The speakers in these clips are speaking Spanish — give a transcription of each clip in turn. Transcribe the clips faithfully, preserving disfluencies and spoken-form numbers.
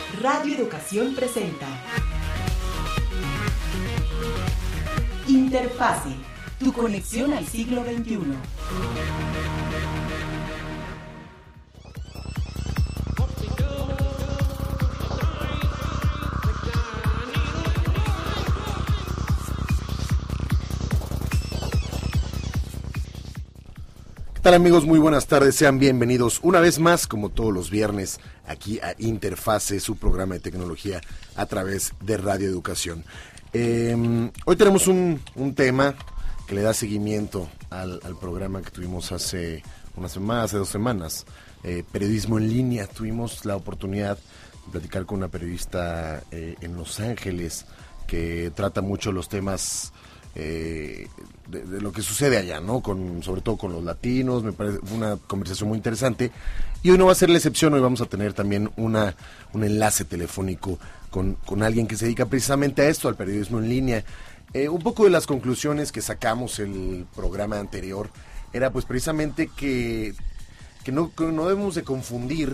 Radio Educación presenta Interfase, tu conexión al siglo veintiuno. ¿Qué tal, amigos? Muy buenas tardes, sean bienvenidos una vez más, como todos los viernes, aquí a Interfase, su programa de tecnología a través de Radio Educación. Eh, hoy tenemos un, un tema que le da seguimiento al, al programa que tuvimos hace una semana, hace dos semanas, eh, periodismo en línea. Tuvimos la oportunidad de platicar con una periodista eh, en Los Ángeles que trata mucho los temas Eh, de, de lo que sucede allá, ¿no? Con, sobre todo con los latinos. Me parece una conversación muy interesante y hoy no va a ser la excepción. Hoy vamos a tener también una un enlace telefónico con, con alguien que se dedica precisamente a esto, al periodismo en línea. Eh, un poco de las conclusiones que sacamos el programa anterior era pues precisamente que, que, no, que no debemos de confundir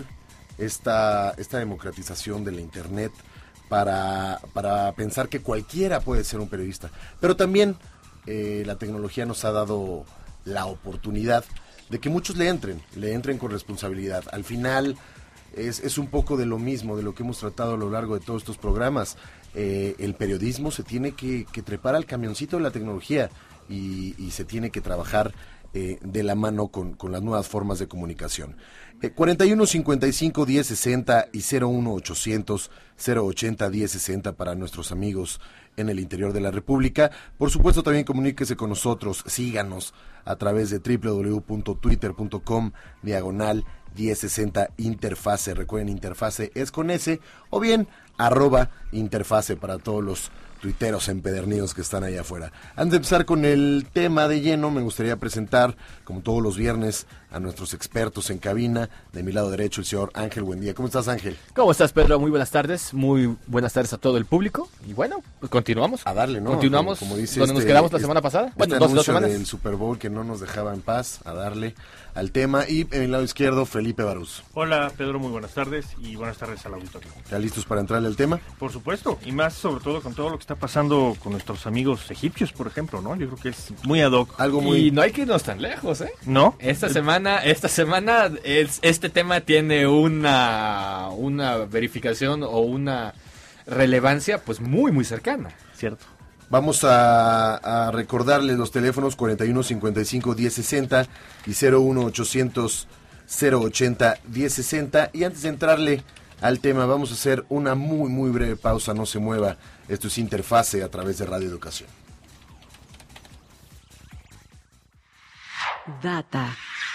esta, esta democratización de la internet Para, para pensar que cualquiera puede ser un periodista. Pero también eh, la tecnología nos ha dado la oportunidad de que muchos le entren, le entren con responsabilidad. Al final es, es un poco de lo mismo, de lo que hemos tratado a lo largo de todos estos programas. Eh, el periodismo se tiene que, que trepar al camioncito de la tecnología y, y se tiene que trabajar eh, de la mano con, con las nuevas formas de comunicación. Eh, cuarenta y uno cincuenta y cinco diez sesenta y cero uno ochocientos cero ochenta diez sesenta para nuestros amigos en el interior de la República. Por supuesto, también comuníquese con nosotros, síganos a través de doble u doble u doble u punto twitter punto com diagonal diez sesenta Interfase. Recuerden, Interfase es con S, o bien arroba Interfase para todos los tuiteros empedernidos que están allá afuera. Antes de empezar con el tema de lleno, me gustaría presentar, como todos los viernes, a nuestros expertos en cabina. De mi lado derecho, el señor Ángel Buendía. ¿Cómo estás, Ángel? ¿Cómo estás, Pedro? Muy buenas tardes. Muy buenas tardes a todo el público. Y bueno, pues continuamos. A darle, ¿no? Continuamos como, como dice donde este, nos quedamos la este, semana pasada. Este Bueno, dos, dos semanas. del Super Bowl que no nos dejaba en paz, a darle al tema. Y en mi lado izquierdo, Felipe Barús. Hola, Pedro, muy buenas tardes y buenas tardes al auditorio. ¿Ya listos para entrarle al tema? Por supuesto, y más sobre todo con todo lo que está pasando con nuestros amigos egipcios, por ejemplo, ¿no? Yo creo que es muy ad hoc. Algo muy... Y no hay que irnos tan lejos, ¿eh? ¿No? Esta semana, esta semana es, este tema tiene una, una verificación o una relevancia pues muy, muy cercana. Cierto. Vamos a, a recordarles los teléfonos cuarenta y uno cincuenta y cinco diez sesenta y cero uno ochocientos cero ochenta diez sesenta. Y antes de entrarle al tema, vamos a hacer una muy, muy breve pausa. No se mueva. Esto es Interfase a través de Radio Educación. Data.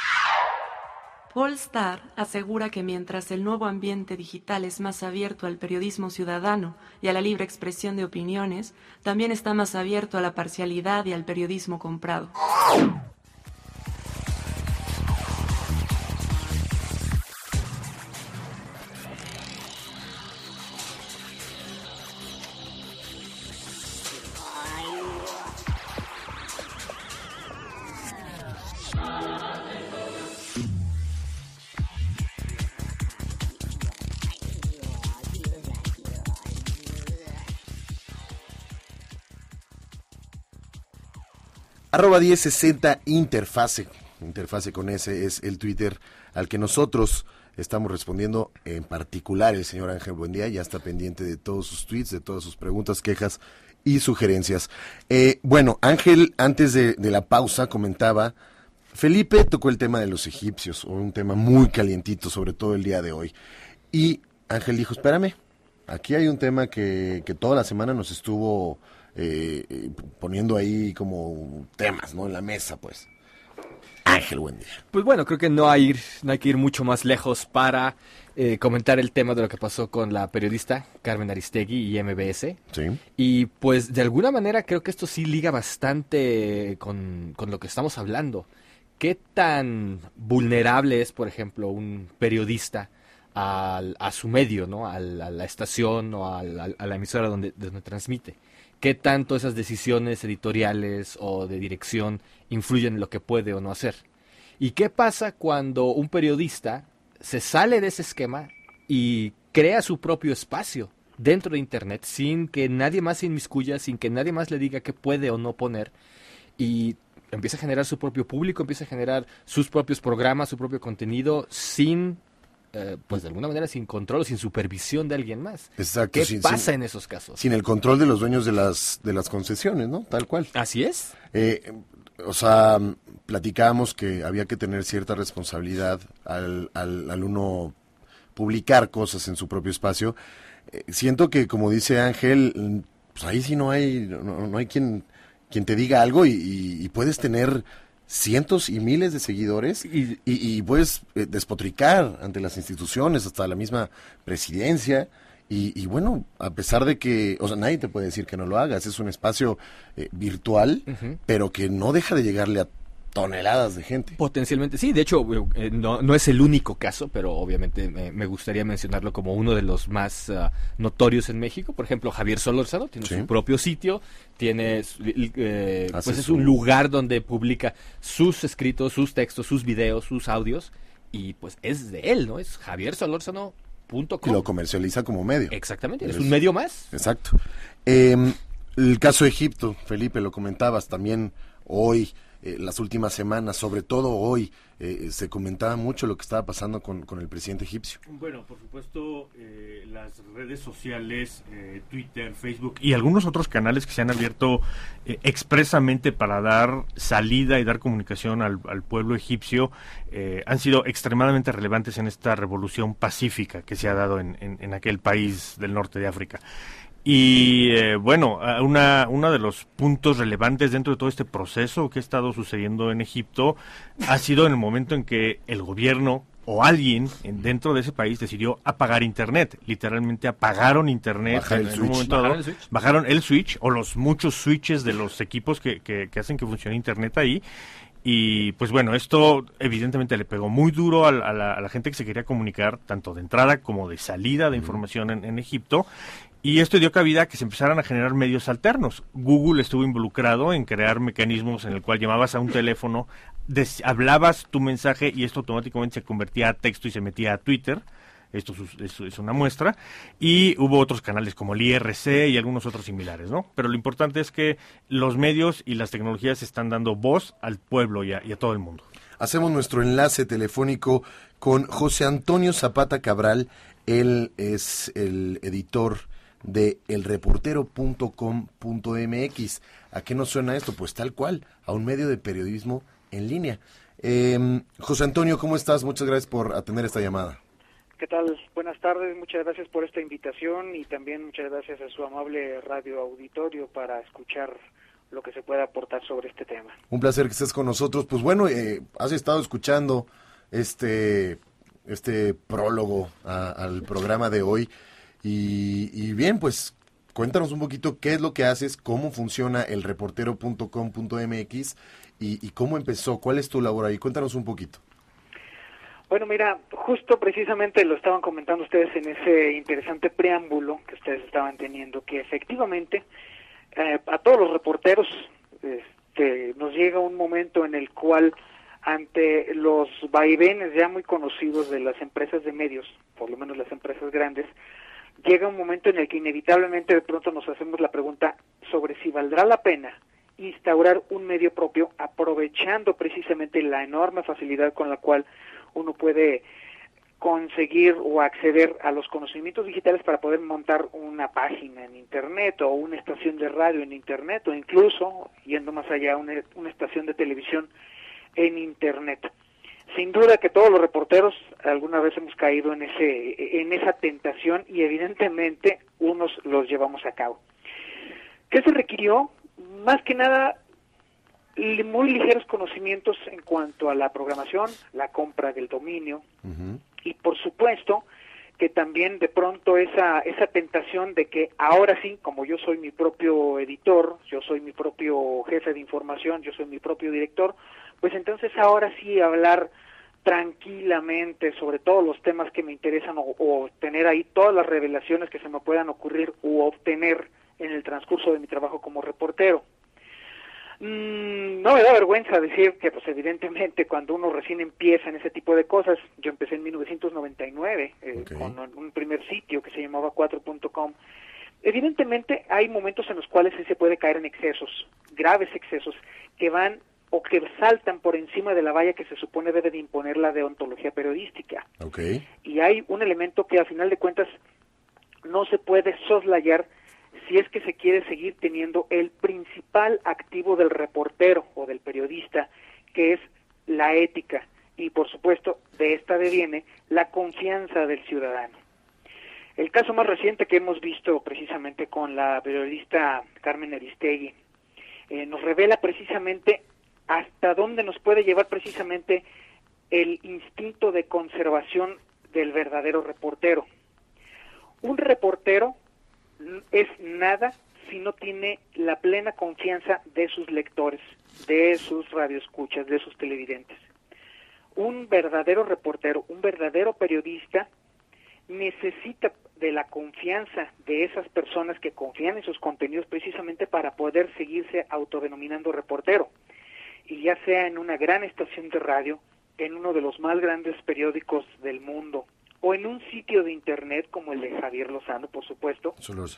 Polestar asegura que mientras el nuevo ambiente digital es más abierto al periodismo ciudadano y a la libre expresión de opiniones, también está más abierto a la parcialidad y al periodismo comprado. Arroba diez sesenta Interfase. Interfase con S es el Twitter al que nosotros estamos respondiendo, en particular el señor Ángel Buendía ya está pendiente de todos sus tweets, de todas sus preguntas, quejas y sugerencias. Eh, bueno, Ángel, antes de, de la pausa comentaba, Felipe tocó el tema de los egipcios, un tema muy calientito, sobre todo el día de hoy. Y Ángel dijo, espérame, aquí hay un tema que, que toda la semana nos estuvo eh, poniendo ahí como temas, ¿no? En la mesa, pues. Ángel, buen día. Pues bueno, creo que no hay, no hay que ir mucho más lejos para eh, comentar el tema de lo que pasó con la periodista Carmen Aristegui y M B S. Sí. Y pues de alguna manera creo que esto sí liga bastante con, con lo que estamos hablando. ¿Qué tan vulnerable es, por ejemplo, un periodista al, a su medio, ¿no? A la, a la estación o a la, a la emisora donde, donde transmite? ¿Qué tanto esas decisiones editoriales o de dirección influyen en lo que puede o no hacer? ¿Y qué pasa cuando un periodista se sale de ese esquema y crea su propio espacio dentro de Internet sin que nadie más se inmiscuya, sin que nadie más le diga qué puede o no poner, y empieza a generar su propio público, empieza a generar sus propios programas, su propio contenido, sin, eh, pues de alguna manera, sin control o sin supervisión de alguien más. Exacto. ¿Qué sin, pasa sin, en esos casos? Sin el control de los dueños de las, de las concesiones, ¿no? Tal cual. Así es. Eh, o sea, platicábamos que había que tener cierta responsabilidad al, al, al uno publicar cosas en su propio espacio. Eh, siento que, como dice Ángel, pues ahí sí no hay, no, no hay quien, quien te diga algo y, y, y puedes tener cientos y miles de seguidores y, y, y puedes eh, despotricar ante las instituciones, hasta la misma presidencia. Y, y bueno, a pesar de que, o sea, nadie te puede decir que no lo hagas, es un espacio eh, virtual, uh-huh. pero que no deja de llegarle a toneladas de gente. Potencialmente, sí, de hecho, eh, no, no es el único caso, pero obviamente me, me gustaría mencionarlo como uno de los más uh, notorios en México. Por ejemplo, Javier Solórzano tiene sí. su propio sitio, tiene, eh, pues es su... un lugar donde publica sus escritos, sus textos, sus videos, sus audios, y pues es de él, ¿no? Es Javier Solórzano. Y lo comercializa como medio. Exactamente, es un medio más. Exacto. Eh, el caso de Egipto, Felipe, lo comentabas también hoy, eh, las últimas semanas, sobre todo hoy, eh, se comentaba mucho lo que estaba pasando con, con el presidente egipcio. Bueno, por supuesto, eh, las redes sociales, eh, Twitter, Facebook y algunos otros canales que se han abierto eh, expresamente para dar salida y dar comunicación al, al pueblo egipcio eh, han sido extremadamente relevantes en esta revolución pacífica que se ha dado en, en, en aquel país del norte de África. Y eh, bueno, una, uno de los puntos relevantes dentro de todo este proceso que ha estado sucediendo en Egipto ha sido en el momento en que el gobierno o alguien en, dentro de ese país decidió apagar internet. Literalmente apagaron internet en, en un momento dado. ¿Bajaron el switch? Bajaron el switch o los muchos switches de los equipos que, que, que hacen que funcione internet ahí. Y pues bueno, esto evidentemente le pegó muy duro a la, a la, a la gente que se quería comunicar, tanto de entrada como de salida de información en, en Egipto. Y esto dio cabida a que se empezaran a generar medios alternos. Google estuvo involucrado en crear mecanismos en el cual llamabas a un teléfono, des- hablabas tu mensaje y esto automáticamente se convertía a texto y se metía a Twitter. Esto es, es una muestra. Y hubo otros canales como el I R C y algunos otros similares, ¿no? Pero lo importante es que los medios y las tecnologías están dando voz al pueblo y a, y a todo el mundo. Hacemos nuestro enlace telefónico con José Antonio Zapata Cabral. Él es el editor de el reportero punto com punto m x. ¿A qué nos suena esto? Pues tal cual, a un medio de periodismo en línea. Eh, José Antonio, ¿cómo estás? Muchas gracias por atender esta llamada. ¿Qué tal? Buenas tardes, muchas gracias por esta invitación y también muchas gracias a su amable radio auditorio para escuchar lo que se pueda aportar sobre este tema. Un placer que estés con nosotros. Pues bueno, eh, has estado escuchando este, este prólogo a, al programa de hoy. Y, y bien, pues cuéntanos un poquito qué es lo que haces, cómo funciona el reportero punto com punto m x y, y cómo empezó, cuál es tu labor ahí. Cuéntanos un poquito. Bueno, mira, justo precisamente lo estaban comentando ustedes en ese interesante preámbulo que ustedes estaban teniendo, que efectivamente eh, a todos los reporteros este, nos llega un momento en el cual ante los vaivenes ya muy conocidos de las empresas de medios, por lo menos las empresas grandes, llega un momento en el que inevitablemente de pronto nos hacemos la pregunta sobre si valdrá la pena instaurar un medio propio aprovechando precisamente la enorme facilidad con la cual uno puede conseguir o acceder a los conocimientos digitales para poder montar una página en internet o una estación de radio en internet o incluso, yendo más allá, una, una estación de televisión en internet. Sin duda que todos los reporteros alguna vez hemos caído en ese en esa tentación y evidentemente unos los llevamos a cabo. ¿Qué se requirió? Más que nada muy ligeros conocimientos en cuanto a la programación, la compra del dominio, uh-huh. y por supuesto que también de pronto esa esa tentación de que ahora sí, como yo soy mi propio editor, yo soy mi propio jefe de información, yo soy mi propio director, pues entonces ahora sí hablar tranquilamente sobre todos los temas que me interesan o, o tener ahí todas las revelaciones que se me puedan ocurrir u obtener en el transcurso de mi trabajo como reportero. Mm, no me da vergüenza decir que, pues evidentemente, cuando uno recién empieza en ese tipo de cosas, yo empecé en mil novecientos noventa y nueve eh, okay. con un primer sitio que se llamaba cuatro punto com. Evidentemente hay momentos en los cuales sí se puede caer en excesos, graves excesos, que van o que saltan por encima de la valla que se supone debe de imponer la deontología periodística. Okay. Y hay un elemento que a final de cuentas no se puede soslayar si es que se quiere seguir teniendo el principal activo del reportero o del periodista, que es la ética, y por supuesto de esta deviene la confianza del ciudadano. El caso más reciente que hemos visto precisamente con la periodista Carmen Aristegui eh, nos revela precisamente hasta dónde nos puede llevar precisamente el instinto de conservación del verdadero reportero. Un reportero es nada si no tiene la plena confianza de sus lectores, de sus radioescuchas, de sus televidentes. Un verdadero reportero, un verdadero periodista necesita de la confianza de esas personas que confían en sus contenidos precisamente para poder seguirse autodenominando reportero. Y ya sea en una gran estación de radio, en uno de los más grandes periódicos del mundo, o en un sitio de internet como el de Javier Lozano, por supuesto.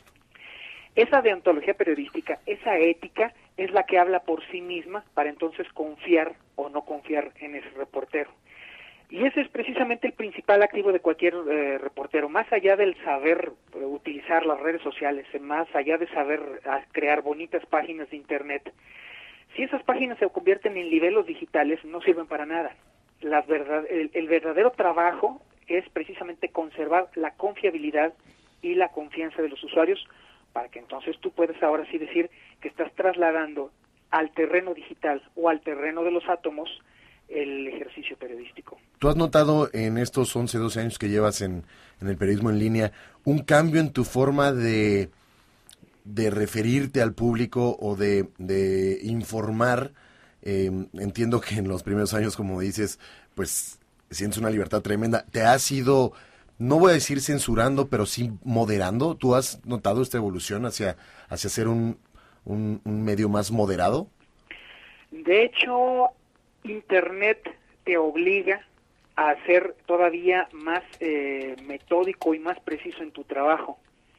Esa deontología periodística, esa ética, es la que habla por sí misma para entonces confiar o no confiar en ese reportero. Y ese es precisamente el principal activo de cualquier eh, reportero, más allá del saber eh, utilizar las redes sociales, más allá de saber uh, crear bonitas páginas de internet. Si esas páginas se convierten en libelos digitales, no sirven para nada. La verdad, el, el verdadero trabajo es precisamente conservar la confiabilidad y la confianza de los usuarios para que entonces tú puedas ahora sí decir que estás trasladando al terreno digital o al terreno de los átomos el ejercicio periodístico. ¿Tú has notado en estos once, doce años que llevas en, en el periodismo en línea un cambio en tu forma de, de referirte al público o de, de informar? Eh, entiendo que en los primeros años, como dices, pues sientes una libertad tremenda. ¿Te has ido, no voy a decir censurando, pero sí moderando? ¿Tú has notado esta evolución hacia, hacia ser un, un, un medio más moderado? De hecho, Internet te obliga a ser todavía más eh, metódico y más preciso en tu trabajo.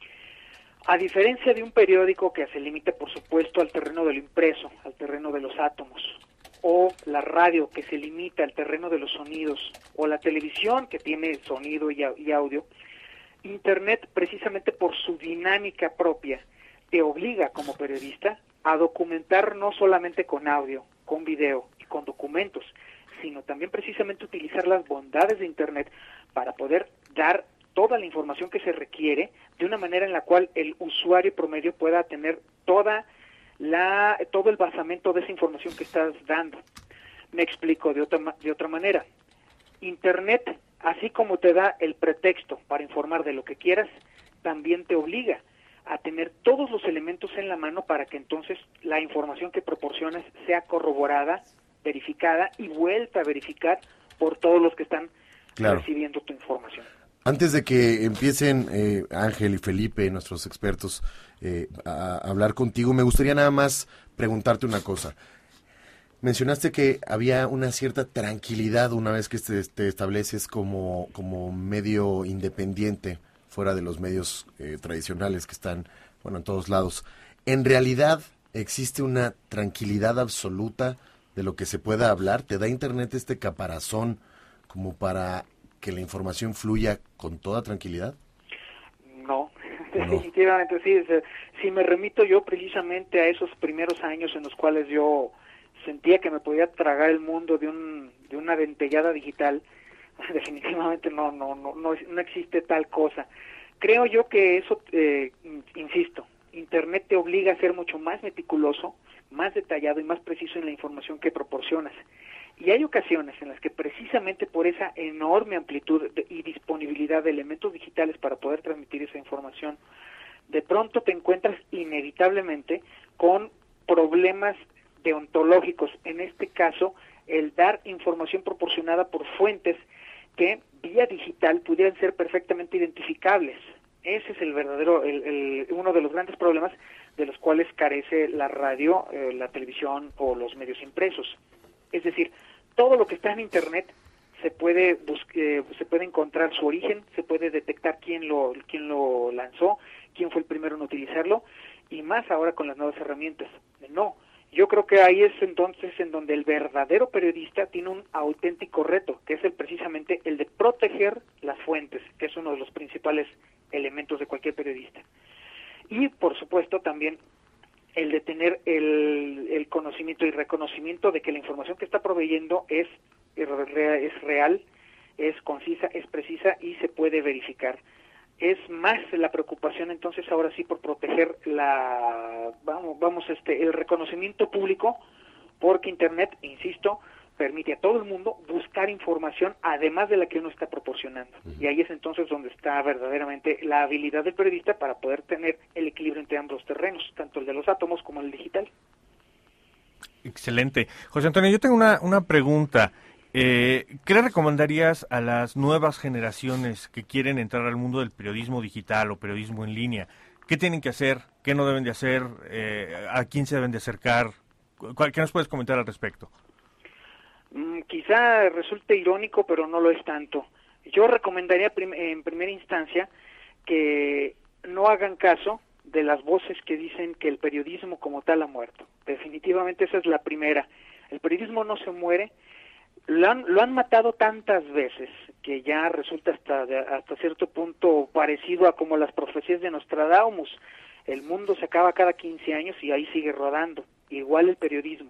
A diferencia de un periódico que se limita, por supuesto, al terreno de lo impreso, al terreno de los átomos, o la radio que se limita al terreno de los sonidos, o la televisión que tiene sonido y, y audio, Internet, precisamente por su dinámica propia, te obliga como periodista a documentar no solamente con audio, con video y con documentos, sino también precisamente utilizar las bondades de Internet para poder dar toda la información que se requiere de una manera en la cual el usuario promedio pueda tener toda la todo el basamento de esa información que estás dando. Me explico de otra de otra manera. Internet, así como te da el pretexto para informar de lo que quieras, también te obliga a tener todos los elementos en la mano para que entonces la información que proporcionas sea corroborada, verificada y vuelta a verificar por todos los que están claro. recibiendo tu información. Antes de que empiecen eh, Ángel y Felipe, nuestros expertos, eh, a, a hablar contigo, me gustaría nada más preguntarte una cosa. Mencionaste que había una cierta tranquilidad una vez que te, te estableces como, como medio independiente, fuera de los medios eh, tradicionales que están, bueno, en todos lados. ¿En realidad existe una tranquilidad absoluta de lo que se pueda hablar? ¿Te da Internet este caparazón como para que la información fluya con toda tranquilidad? No, no. definitivamente sí. Si me remito yo precisamente a esos primeros años en los cuales yo sentía que me podía tragar el mundo de un de una dentellada digital, definitivamente no no no no, no existe tal cosa. Creo yo que eso, eh, insisto, Internet te obliga a ser mucho más meticuloso, más detallado y más preciso en la información que proporcionas. Y hay ocasiones en las que precisamente por esa enorme amplitud de, y disponibilidad de elementos digitales para poder transmitir esa información, de pronto te encuentras inevitablemente con problemas deontológicos. En este caso, el dar información proporcionada por fuentes que vía digital pudieran ser perfectamente identificables. Ese es el verdadero, el, el, uno de los grandes problemas de los cuales carece la radio, eh, la televisión o los medios impresos. Es decir, todo lo que está en Internet se puede eh, se puede encontrar su origen, se puede detectar quién lo quién lo lanzó, quién fue el primero en utilizarlo, y más ahora con las nuevas herramientas. No, yo creo que ahí es entonces en donde el verdadero periodista tiene un auténtico reto, que es el precisamente el de proteger las fuentes, que es uno de los principales elementos de cualquier periodista. Y por supuesto también el de tener el, el conocimiento y reconocimiento de que la información que está proveyendo es, es real, es concisa, es precisa y se puede verificar. Es más la preocupación entonces ahora sí por proteger la vamos vamos este el reconocimiento público, porque Internet, insisto, permite a todo el mundo buscar información además de la que uno está proporcionando. Uh-huh. Y ahí es entonces donde está verdaderamente la habilidad del periodista para poder tener el equilibrio entre ambos terrenos, tanto el de los átomos como el digital. Excelente. José Antonio, yo tengo una, una pregunta. Eh, ¿Qué le recomendarías a las nuevas generaciones que quieren entrar al mundo del periodismo digital o periodismo en línea? ¿Qué tienen que hacer? ¿Qué no deben de hacer? Eh, ¿A quién se deben de acercar? ¿Qué nos puedes comentar al respecto? Mm, quizá resulte irónico, pero no lo es tanto. Yo recomendaría prim- en primera instancia que no hagan caso de las voces que dicen que el periodismo como tal ha muerto. Definitivamente esa es la primera. El periodismo no se muere. Lo han, lo han matado tantas veces que ya resulta hasta, hasta cierto punto parecido a como las profecías de Nostradamus. El mundo se acaba cada quince años y ahí sigue rodando. Igual el periodismo.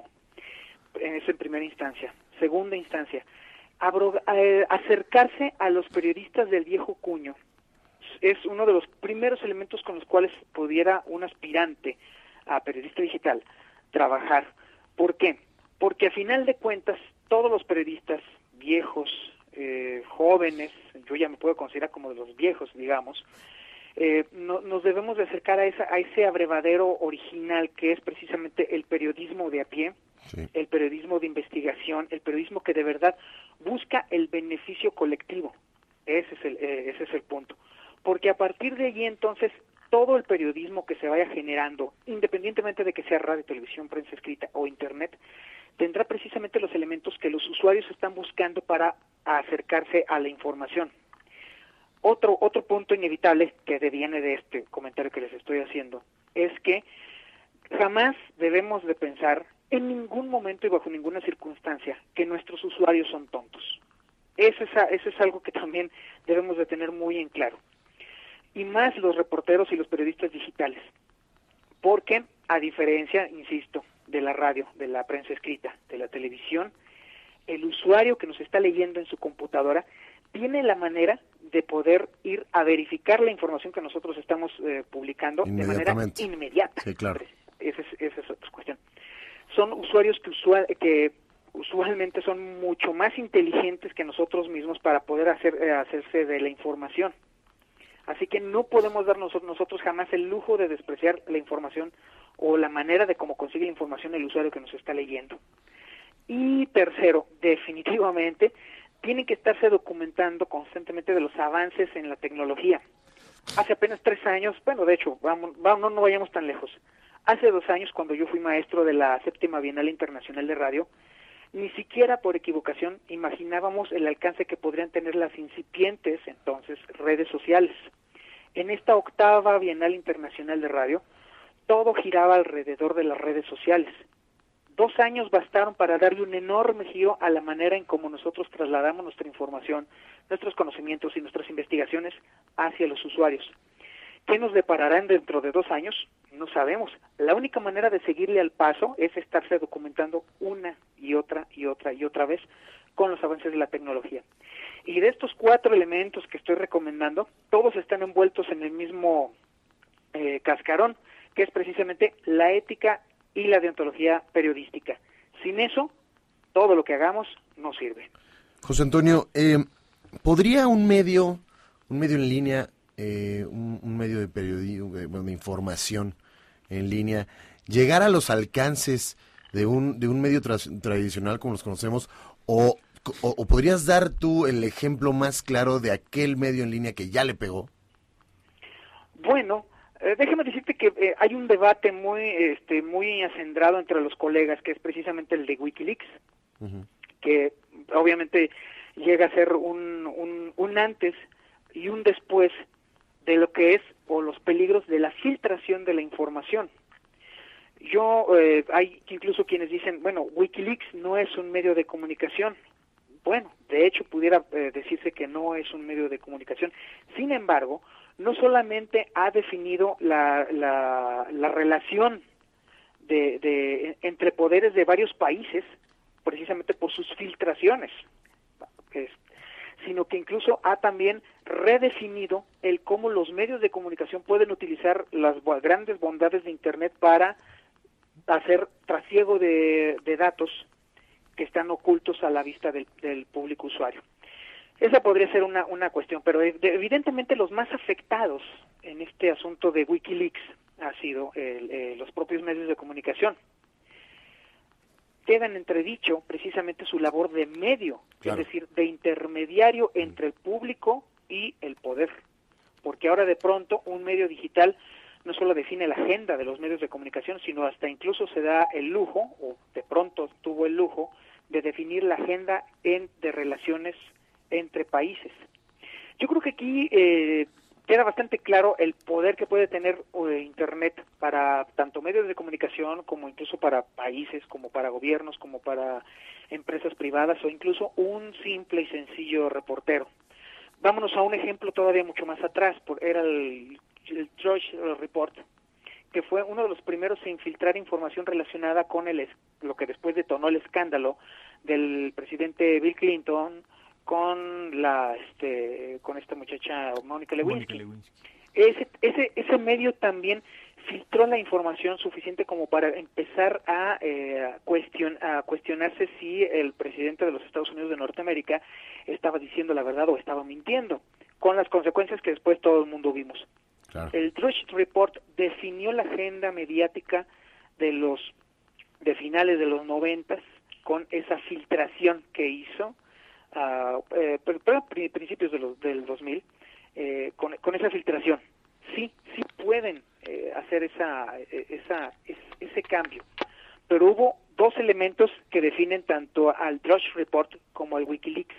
En esa en primera instancia. Segunda instancia, abro, eh, acercarse a los periodistas del viejo cuño. Es uno de los primeros elementos con los cuales pudiera un aspirante a periodista digital trabajar. ¿Por qué? Porque a final de cuentas, todos los periodistas viejos, eh, jóvenes, yo ya me puedo considerar como de los viejos, digamos, eh, no, nos debemos de acercar a, esa, a ese abrevadero original que es precisamente el periodismo de a pie, sí. El periodismo de investigación, el periodismo que de verdad busca el beneficio colectivo. Ese es el, eh, ese es el punto. Porque a partir de allí entonces todo el periodismo que se vaya generando, independientemente de que sea radio, televisión, prensa escrita o internet, tendrá precisamente los elementos que los usuarios están buscando para acercarse a la información. Otro otro punto inevitable que deviene de este comentario que les estoy haciendo es que jamás debemos de pensar en ningún momento y bajo ninguna circunstancia que nuestros usuarios son tontos. Eso es, eso es algo que también debemos de tener muy en claro. Y más los reporteros y los periodistas digitales. Porque, a diferencia, insisto, de la radio, de la prensa escrita, de la televisión, el usuario que nos está leyendo en su computadora tiene la manera de poder ir a verificar la información que nosotros estamos eh, publicando de manera inmediata. Sí, claro. Esa es, esa es otra cuestión. Son usuarios que, usual, que usualmente son mucho más inteligentes que nosotros mismos para poder hacer eh, hacerse de la información. Así que no podemos darnos nosotros jamás el lujo de despreciar la información o la manera de cómo consigue la información el usuario que nos está leyendo. Y tercero, definitivamente, tienen que estarse documentando constantemente de los avances en la tecnología. Hace apenas tres años, bueno, de hecho, vamos, vamos, no, no vayamos tan lejos. Hace dos años, cuando yo fui maestro de la séptima Bienal Internacional de Radio, ni siquiera por equivocación imaginábamos el alcance que podrían tener las incipientes, entonces, redes sociales. En esta octava Bienal Internacional de Radio, todo giraba alrededor de las redes sociales. Dos años bastaron para darle un enorme giro a la manera en cómo nosotros trasladamos nuestra información, nuestros conocimientos y nuestras investigaciones hacia los usuarios. ¿Qué nos depararán dentro de dos años? No sabemos. La única manera de seguirle al paso es estarse documentando una y otra y otra y otra vez con los avances de la tecnología. Y de estos cuatro elementos que estoy recomendando, todos están envueltos en el mismo eh, cascarón, que es precisamente la ética y la deontología periodística. Sin eso, todo lo que hagamos no sirve. José Antonio, eh, ¿podría un medio, un medio en línea, eh, un, un medio de periodismo, de, bueno, de información en línea, llegar a los alcances de un de un medio tra- tradicional como los conocemos, o, o, o podrías dar tú el ejemplo más claro de aquel medio en línea que ya le pegó? Bueno, eh, déjame decirte que eh, hay un debate muy este muy acendrado entre los colegas, que es precisamente el de Wikileaks, uh-huh. que obviamente llega a ser un, un, un antes y un después de lo que es, o los peligros de la filtración de la información. Yo, eh, hay incluso quienes dicen, bueno, Wikileaks no es un medio de comunicación. Bueno, de hecho pudiera eh, decirse que no es un medio de comunicación. Sin embargo, no solamente ha definido la, la, la relación de, de, entre poderes de varios países, precisamente por sus filtraciones, es, sino que incluso ha también redefinido el cómo los medios de comunicación pueden utilizar las grandes bondades de Internet para hacer trasiego de, de datos que están ocultos a la vista del, del público usuario. Esa podría ser una, una cuestión, pero evidentemente los más afectados en este asunto de Wikileaks ha sido el, eh, los propios medios de comunicación. Queda en entredicho precisamente su labor de medio, claro. Es decir, de intermediario entre el público y el poder, porque ahora de pronto un medio digital no solo define la agenda de los medios de comunicación, sino hasta incluso se da el lujo, o de pronto tuvo el lujo, de definir la agenda en, de relaciones entre países. Yo creo que aquí eh, queda bastante claro el poder que puede tener eh, Internet para tanto medios de comunicación como incluso para países, como para gobiernos, como para empresas privadas o incluso un simple y sencillo reportero. Vámonos a un ejemplo todavía mucho más atrás, por, era el, el Drudge Report, que fue uno de los primeros en infiltrar información relacionada con el lo que después detonó el escándalo del presidente Bill Clinton con la este con esta muchacha Mónica Lewinsky. Lewinsky. Ese ese ese medio también filtró la información suficiente como para empezar a eh, cuestion, a cuestionarse si el presidente de los Estados Unidos de Norteamérica estaba diciendo la verdad o estaba mintiendo, con las consecuencias que después todo el mundo vimos. Claro. El Drudge Report definió la agenda mediática de los de finales de los noventas con esa filtración que hizo uh, eh, pero, pero principios de los, del dos mil eh, con, con esa filtración. Sí, sí pueden eh, hacer esa, esa es, ese cambio, pero hubo dos elementos que definen tanto al Drudge Report como al Wikileaks,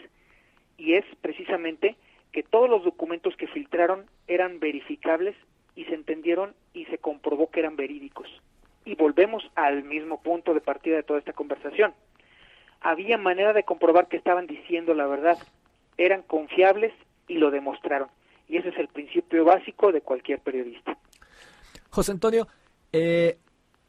y es precisamente que todos los documentos que filtraron eran verificables y se entendieron y se comprobó que eran verídicos. Y volvemos al mismo punto de partida de toda esta conversación. Había manera de comprobar que estaban diciendo la verdad, eran confiables y lo demostraron. Y ese es el principio básico de cualquier periodista. José Antonio, eh,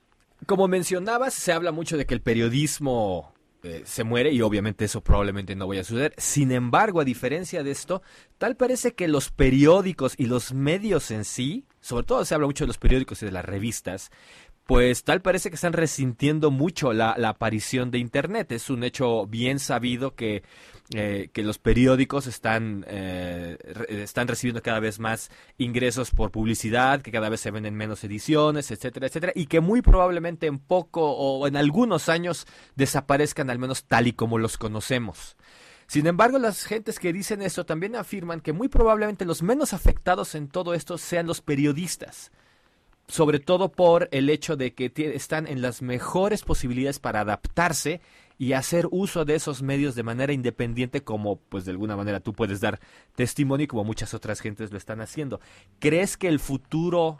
como mencionabas, se habla mucho de que el periodismo eh, se muere y obviamente eso probablemente no vaya a suceder. Sin embargo, a diferencia de esto, tal parece que los periódicos y los medios en sí, sobre todo se habla mucho de los periódicos y de las revistas, pues tal parece que están resintiendo mucho la, la aparición de Internet. Es un hecho bien sabido que, eh, que los periódicos están, eh, re, están recibiendo cada vez más ingresos por publicidad, que cada vez se venden menos ediciones, etcétera, etcétera, y que muy probablemente en poco o en algunos años desaparezcan, al menos tal y como los conocemos. Sin embargo, las gentes que dicen eso también afirman que muy probablemente los menos afectados en todo esto sean los periodistas, sobre todo por el hecho de que t- están en las mejores posibilidades para adaptarse y hacer uso de esos medios de manera independiente, como pues de alguna manera tú puedes dar testimonio y como muchas otras gentes lo están haciendo. ¿Crees que el futuro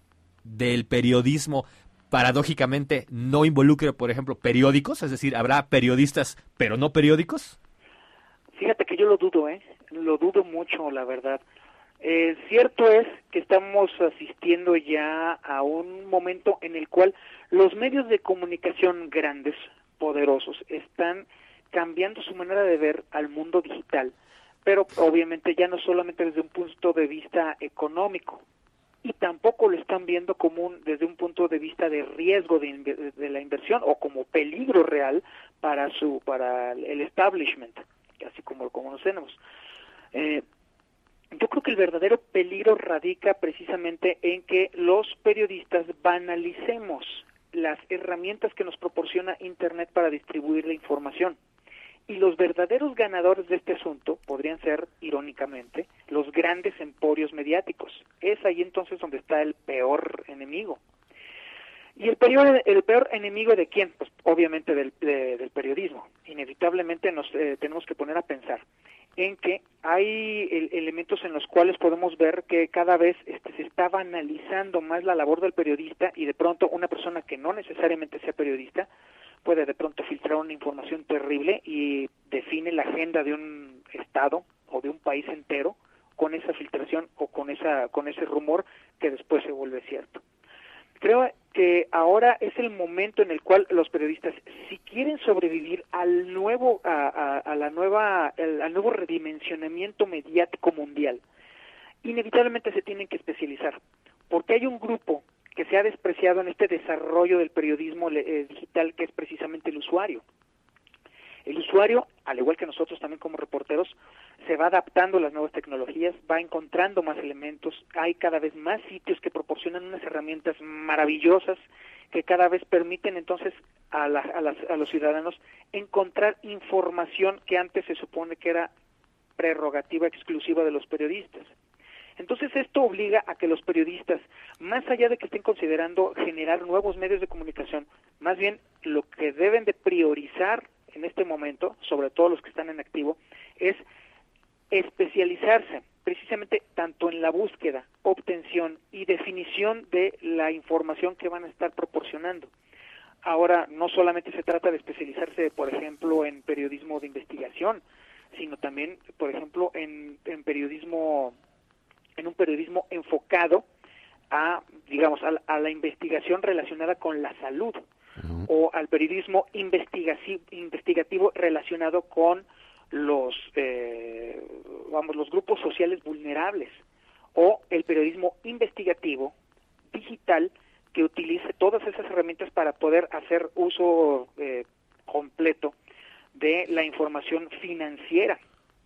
del periodismo paradójicamente no involucre, por ejemplo, periódicos? Es decir, ¿habrá periodistas pero no periódicos? Fíjate que yo lo dudo, ¿eh? Lo dudo mucho, la verdad. Eh, cierto es que estamos asistiendo ya a un momento en el cual los medios de comunicación grandes, poderosos, están cambiando su manera de ver al mundo digital, pero obviamente ya no solamente desde un punto de vista económico, y tampoco lo están viendo como un, desde un punto de vista de riesgo de, inver- de la inversión o como peligro real para su para el establishment, así como lo conocemos. Eh, Yo creo que el verdadero peligro radica precisamente en que los periodistas banalicemos las herramientas que nos proporciona Internet para distribuir la información. Y los verdaderos ganadores de este asunto podrían ser, irónicamente, los grandes emporios mediáticos. Es ahí entonces donde está el peor enemigo. ¿Y el peor, el peor enemigo de quién? Pues obviamente del, de, del periodismo. Inevitablemente nos eh, tenemos que poner a pensar en que hay el, elementos en los cuales podemos ver que cada vez este, se está banalizando más la labor del periodista, y de pronto una persona que no necesariamente sea periodista puede de pronto filtrar una información terrible y define la agenda de un estado o de un país entero con esa filtración o con esa con ese rumor que después se vuelve cierto. Creo que ahora es el momento en el cual los periodistas, si quieren sobrevivir al nuevo a, a, a la nueva al, al nuevo redimensionamiento mediático mundial, inevitablemente se tienen que especializar, porque hay un grupo que se ha despreciado en este desarrollo del periodismo eh, digital, que es precisamente el usuario. El usuario, al igual que nosotros también como reporteros, se va adaptando a las nuevas tecnologías, va encontrando más elementos, hay cada vez más sitios que proporcionan unas herramientas maravillosas que cada vez permiten entonces a, la, a, las, a los ciudadanos encontrar información que antes se supone que era prerrogativa exclusiva de los periodistas. Entonces esto obliga a que los periodistas, más allá de que estén considerando generar nuevos medios de comunicación, más bien lo que deben de priorizar en este momento, sobre todo los que están en activo, es especializarse precisamente tanto en la búsqueda, obtención y definición de la información que van a estar proporcionando. Ahora, no solamente se trata de especializarse, por ejemplo, en periodismo de investigación, sino también, por ejemplo, en, en periodismo, en un periodismo enfocado a, digamos, a, a la investigación relacionada con la salud, uh-huh, o al periodismo investigativo, investigativo relacionado con los, eh, vamos, los grupos sociales vulnerables, o el periodismo investigativo digital que utilice todas esas herramientas para poder hacer uso eh, completo de la información financiera.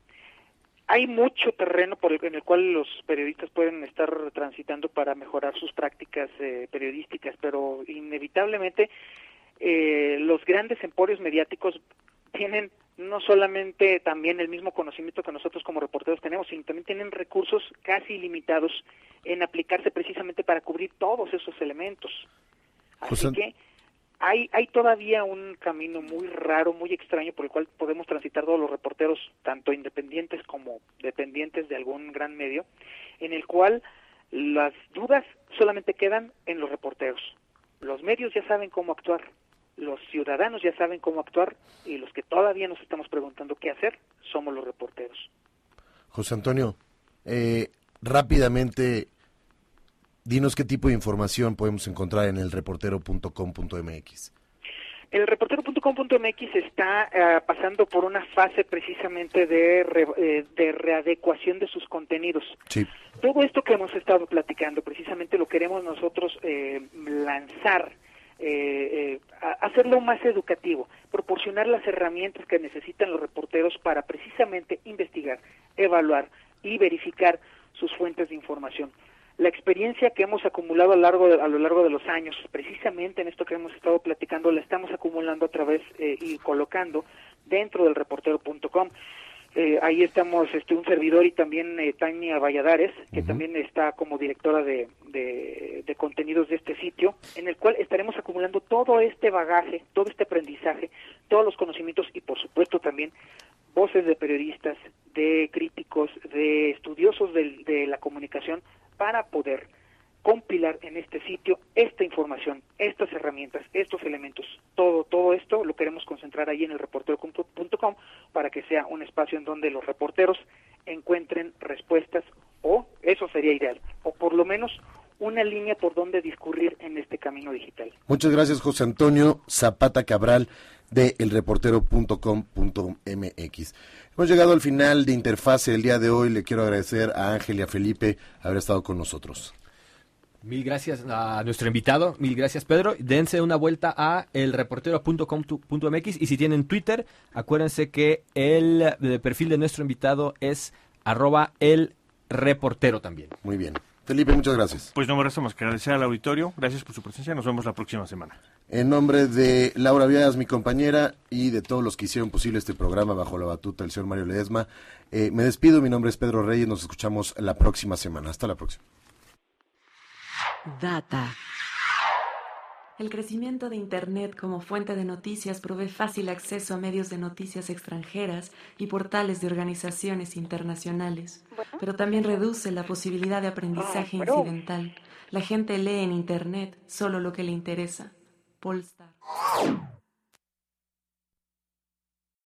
Hay mucho terreno por el, en el cual los periodistas pueden estar transitando para mejorar sus prácticas eh, periodísticas, pero inevitablemente eh, los grandes emporios mediáticos tienen no solamente también el mismo conocimiento que nosotros como reporteros tenemos, sino también tienen recursos casi ilimitados en aplicarse precisamente para cubrir todos esos elementos. Así José... que Hay, hay todavía un camino muy raro, muy extraño, por el cual podemos transitar todos los reporteros, tanto independientes como dependientes de algún gran medio, en el cual las dudas solamente quedan en los reporteros. Los medios ya saben cómo actuar, los ciudadanos ya saben cómo actuar, y los que todavía nos estamos preguntando qué hacer somos los reporteros. José Antonio, eh, rápidamente, dinos qué tipo de información podemos encontrar en el reportero punto com punto m x. El reportero punto com punto m x está uh, pasando por una fase precisamente de, re, eh, de readecuación de sus contenidos. Sí. Todo esto que hemos estado platicando, precisamente lo queremos nosotros eh, lanzar, eh, eh, hacerlo más educativo, proporcionar las herramientas que necesitan los reporteros para precisamente investigar, evaluar y verificar sus fuentes de información. La experiencia que hemos acumulado a lo largo de, a lo largo de los años, precisamente en esto que hemos estado platicando, la estamos acumulando a través eh, y colocando dentro del reportero punto com. Eh, ahí estamos este, un servidor y también eh, Tania Valladares, que uh-huh. también está como directora de, de, de contenidos de este sitio, en el cual estaremos acumulando todo este bagaje, todo este aprendizaje, todos los conocimientos y por supuesto también voces de periodistas, de críticos, de estudiosos de, de la comunicación, para poder compilar en este sitio esta información, estas herramientas, estos elementos, todo todo esto lo queremos concentrar ahí en el reportero punto com para que sea un espacio en donde los reporteros encuentren respuestas, o eso sería ideal, o por lo menos una línea por donde discurrir en este camino digital. Muchas gracias, José Antonio Zapata Cabral, de el reportero punto com punto m x. Hemos llegado al final de Interfase del día de hoy. Le quiero agradecer a Ángel y a Felipe haber estado con nosotros. Mil gracias a nuestro invitado, mil gracias Pedro. Dense una vuelta a el reportero punto com punto m x y si tienen Twitter, acuérdense que el, el perfil de nuestro invitado es arroba el reportero también. Muy bien. Felipe, muchas gracias. Pues no me resta más que agradecer al auditorio. Gracias por su presencia. Nos vemos la próxima semana. En nombre de Laura Vías, mi compañera, y de todos los que hicieron posible este programa bajo la batuta del señor Mario Ledesma, eh, me despido. Mi nombre es Pedro Reyes. Nos escuchamos la próxima semana. Hasta la próxima. Data. El crecimiento de Internet como fuente de noticias provee fácil acceso a medios de noticias extranjeras y portales de organizaciones internacionales, pero también reduce la posibilidad de aprendizaje incidental. La gente lee en Internet solo lo que le interesa. Polestar.